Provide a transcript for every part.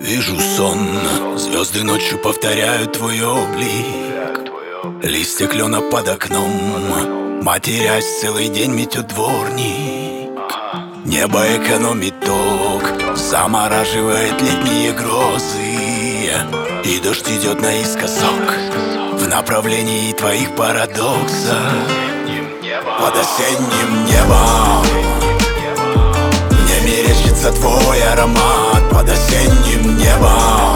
Вижу сон, звезды ночью повторяют твой облик. Листья клена под окном, матерясь целый день метет дворник. Небо экономит ток, замораживает летние грозы. И дождь идет наискосок в направлении твоих парадоксов. Под осенним небом мне мерещится твой аромат. Под осенним небом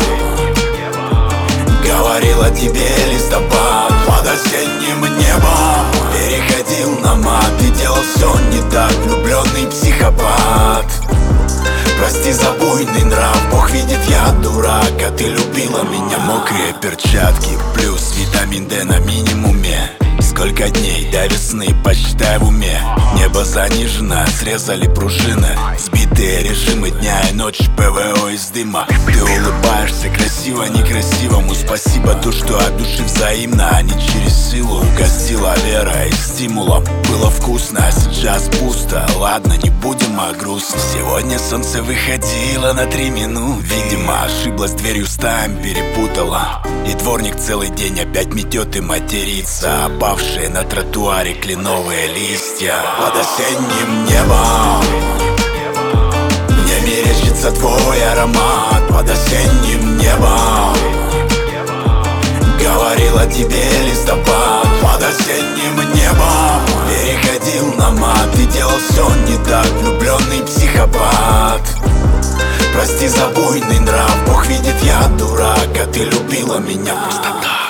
говорил о тебе листопад. Под осенним небом переходил на мат и делал все не так, влюбленный психопат. Прости за буйный нрав, Бог видит, я дурак, а ты любила меня. Мокрые перчатки плюс витамин D на минимуме. Сколько дней до весны, посчитай в уме. Небо занижено, срезали пружины. Сбитые режимы дня и ночи, ПВО из дыма. Ты улыбаешься красиво некрасивому. Спасибо, то, что от души взаимно, а не через силу. Угостила верой и стимулом. Было вкусно, а сейчас пусто. Ладно, не будем о грустном. Сегодня солнце выходило на 3 минуты. Видимо, ошиблась дверью, стаем перепутала. И дворник целый день опять метет и матерится. Опавшие на тротуаре кленовые листья. Под осенним небом мне мерещится твой аромат. Под осенним небом говорил о тебе листопад. Под осенним небом переходил на мат и делал все не так, влюбленный психопат. Прости за буйный нрав, Бог видит, я дурак, а ты любила меня просто так.